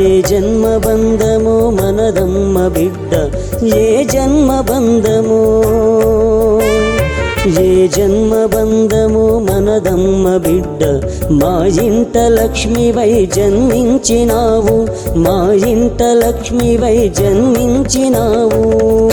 ఏ జన్మ బంధమో మనదమ్మ బిడ్డ ఏ జన్మ బంధమో ఏ జన్మ బంధమో మనదమ్మ బిడ్డ మా ఇంట లక్ష్మివై జన్మించినావు మా ఇంట లక్ష్మివై జన్మించినావు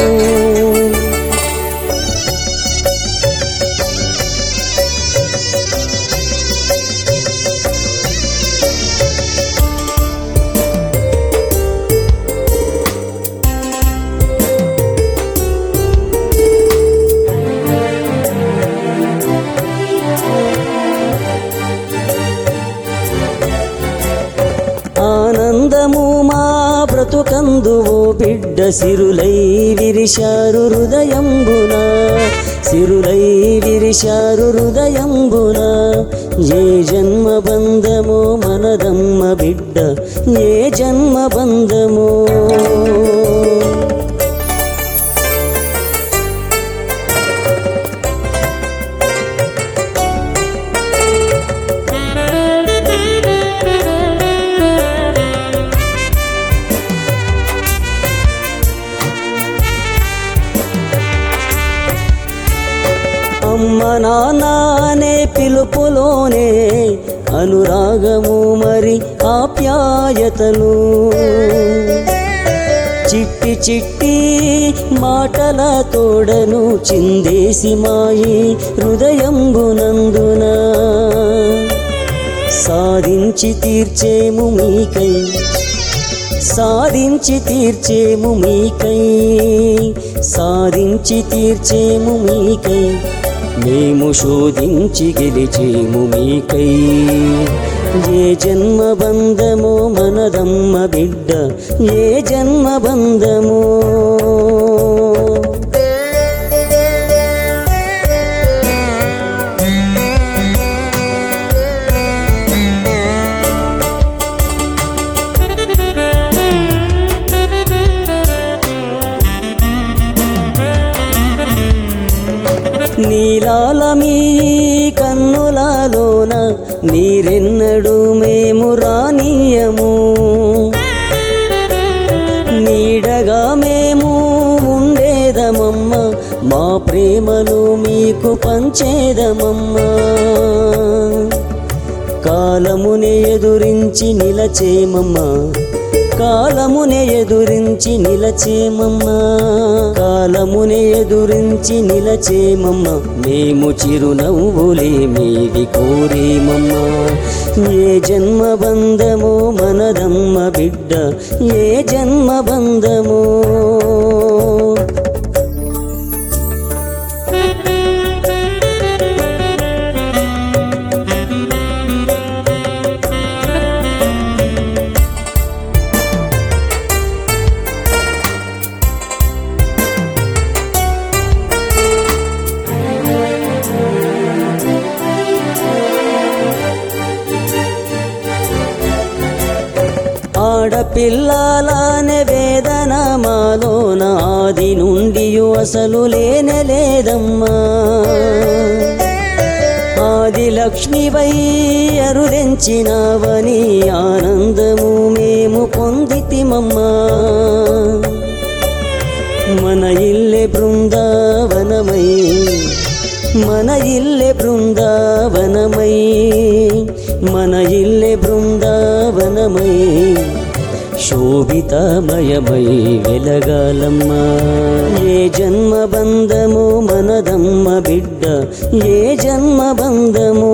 ఆనందము మా బ్రతుకందువో బిడ్డ సిరులై విరిశారు హృదయంబున సిరులై విరిశారు హృదయంబున ఏ జన్మ బంధమో మనదమ్మ బిడ్డ ఏ జన్మ బంధమో అమ్మ నాన్నే పిలుపులోనే అనురాగము మరి ఆప్యాయతలు చిట్టి చిట్టి మాటల తోడను చిందేసి మాయి హృదయంబునందున సాధించి తీర్చేము మీకై సాధించి తీర్చేము మీకై సాధించి తీర్చేము మీకై మేము శోధించి గెలిచేము మీకై ఏ జన్మ బంధమో మనదమ్మ బిడ్డ ఏ జన్మ బంధమో నీలాల మీ కన్నులలోన నీరెన్నడు మేము రానీయము నీడగా మేము ఉండేదమమ్మ మా ప్రేమను మీకు పంచేదమమ్మ కాలముని ఎదురించి నిలచేమమ్మ కాలముని ఎదురించి నిలచేమమ్మ కాలముని ఎదురించి నిలచేమమ్మ మేము చిరునవ్వులే మీది కోరేమమ్మ ఏ జన్మ బంధమో మనదమ్మ బిడ్డ ఏ జన్మ బంధమో ఆడపిల్లలానే వేదన మాలోన ఆది నుండి అసలు లేనలేదమ్మా ఆది లక్ష్మివై అరుదెంచినావని ఆనందము మేము పొందితిమమ్మా మన ఇల్లే బృందావనమై మన ఇల్లే బృందావనమై మన ఇల్లే బృందావనమై శోభితమయమై వెలగాలమ్మా ఏ జన్మ బంధమో మనదమ్మ బిడ్డ ఏ జన్మ బంధమో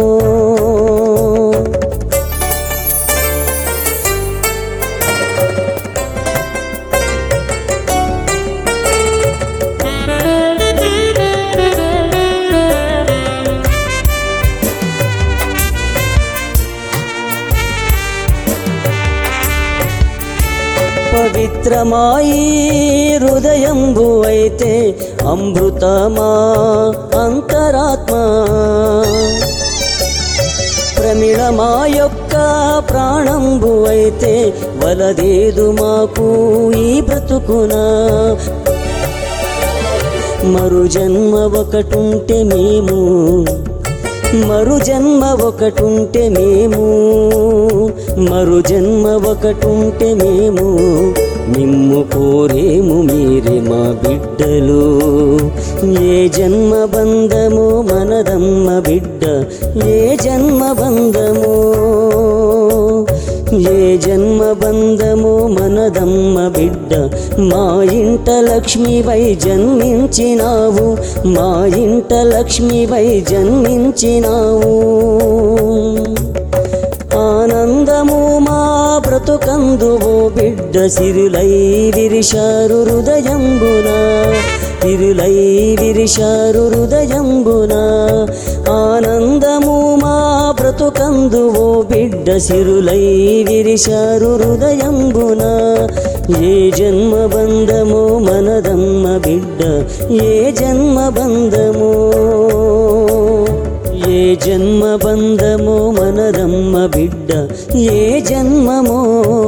పవిత్రమాయి హృదయంబు అయితే అమృతమా అంతరాత్మ ప్రమిళమా యొక్క ప్రాణంబు అయితే వలదేదు మాకు ఈ బ్రతుకునా మరు జన్మ ఒకటుంటే మేము మరు జన్మ ఒకటుంటే మేము మరు జన్మ ఒకటుంటే మేము నిమ్ము కోరేము మీరే మా బిడ్డలు. ఏ జన్మ బంధము మనదమ్మ బిడ్డ, ఏ జన్మ బంధము, ఏ జన్మ బంధము మనదమ్మ బిడ్డ. మా ఇంట లక్ష్మివై జన్మించినావు, మా ఇంట లక్ష్మివై జన్మించినావు. ఆనందము మా బ్రతుకందువో బిడ్డ, సిరులై విరిశారు హృదయంబున, సిరులై విరిశారు హృదయంబున. ఆనందము మా బ్రతుకందువో బిడ్డ, సిరులై విరిశారు హృదయంబున. ఏ జన్మ బంధమో మనదమ్మ బిడ్డ, ఏ జన్మ బంధమో, ఏ జన్మ బంధమో మనదమ్మ బిడ్డ, ఏ జన్మమో,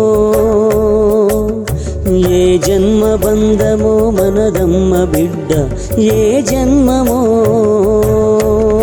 ఏ జన్మ బంధమో మనదమ్మ బిడ్డ, ఏ జన్మమో.